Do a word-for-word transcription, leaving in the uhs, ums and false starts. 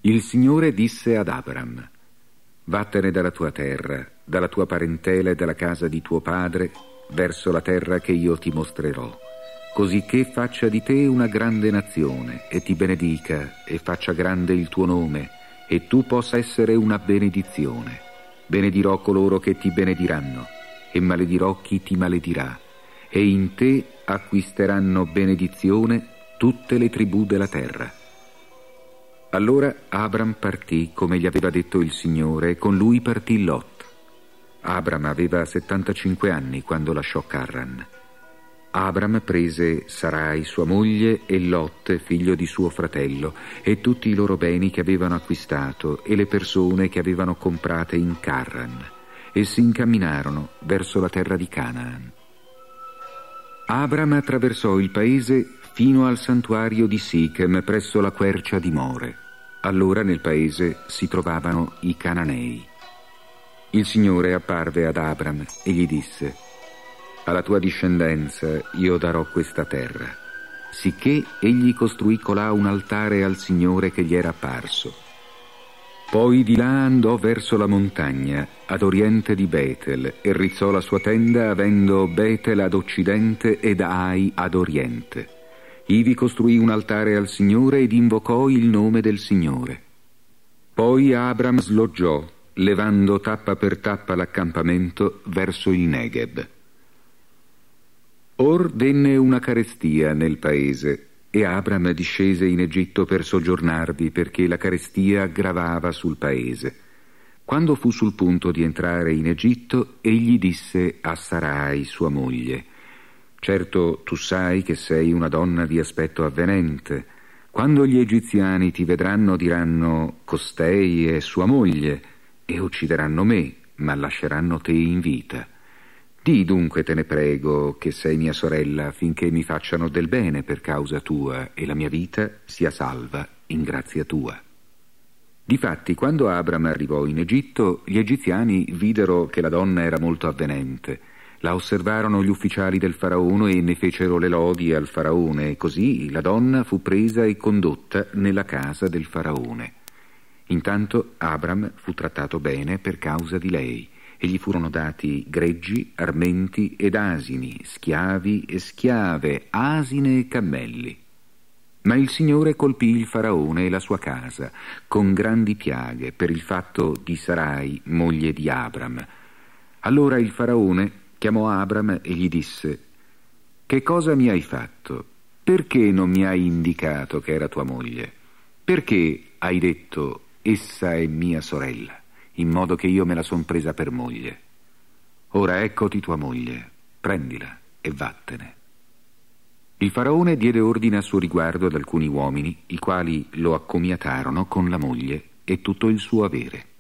Il Signore disse ad Abram: vattene dalla tua terra, dalla tua parentela e dalla casa di tuo padre, verso la terra che io ti mostrerò, cosicché faccia di te una grande nazione, e ti benedica, e faccia grande il tuo nome, e tu possa essere una benedizione. Benedirò coloro che ti benediranno, e maledirò chi ti maledirà, e in te acquisteranno benedizione tutte le tribù della terra. Allora Abram partì come gli aveva detto il Signore, e con lui partì Lot. Abram aveva settantacinque anni quando lasciò Carran. Abram prese Sarai sua moglie e Lot figlio di suo fratello e tutti i loro beni che avevano acquistato e le persone che avevano comprate in Carran, e si incamminarono verso la terra di Canaan. Abram attraversò il paese fino al santuario di Sichem presso la quercia di More. Allora nel paese si trovavano i Cananei. Il Signore apparve ad Abram e gli disse: alla tua discendenza io darò questa terra. Sicché egli costruì colà un altare al Signore che gli era apparso. Poi di là andò verso la montagna, ad oriente di Betel, e rizzò la sua tenda avendo Betel ad occidente ed Ai ad oriente. Ivi costruì un altare al Signore ed invocò il nome del Signore. Poi Abram sloggiò, levando tappa per tappa l'accampamento verso il Negev. Or venne una carestia nel paese, e Abram discese in Egitto per soggiornarvi, perché la carestia gravava sul paese. Quando fu sul punto di entrare in Egitto, egli disse a Sarai, sua moglie: certo tu sai che sei una donna di aspetto avvenente. Quando gli egiziani ti vedranno diranno: costei è sua moglie, e uccideranno me, ma lasceranno te in vita. Di dunque, te ne prego, che sei mia sorella, finché mi facciano del bene per causa tua, e la mia vita sia salva in grazia tua. Difatti, quando Abram arrivò in Egitto, gli egiziani videro che la donna era molto avvenente. La osservarono gli ufficiali del faraone e ne fecero le lodi al faraone, e così la donna fu presa e condotta nella casa del faraone. Intanto Abram fu trattato bene per causa di lei, e gli furono dati greggi, armenti ed asini, schiavi e schiave, asine e cammelli. Ma il Signore colpì il faraone e la sua casa con grandi piaghe per il fatto di Sarai, moglie di Abram. Allora il faraone chiamò Abram e gli disse: che cosa mi hai fatto? Perché non mi hai indicato che era tua moglie? Perché hai detto: essa è mia sorella, in modo che io me la son presa per moglie? Ora eccoti tua moglie, prendila e vattene. Il faraone diede ordine a suo riguardo ad alcuni uomini, i quali lo accomiatarono con la moglie e tutto il suo avere.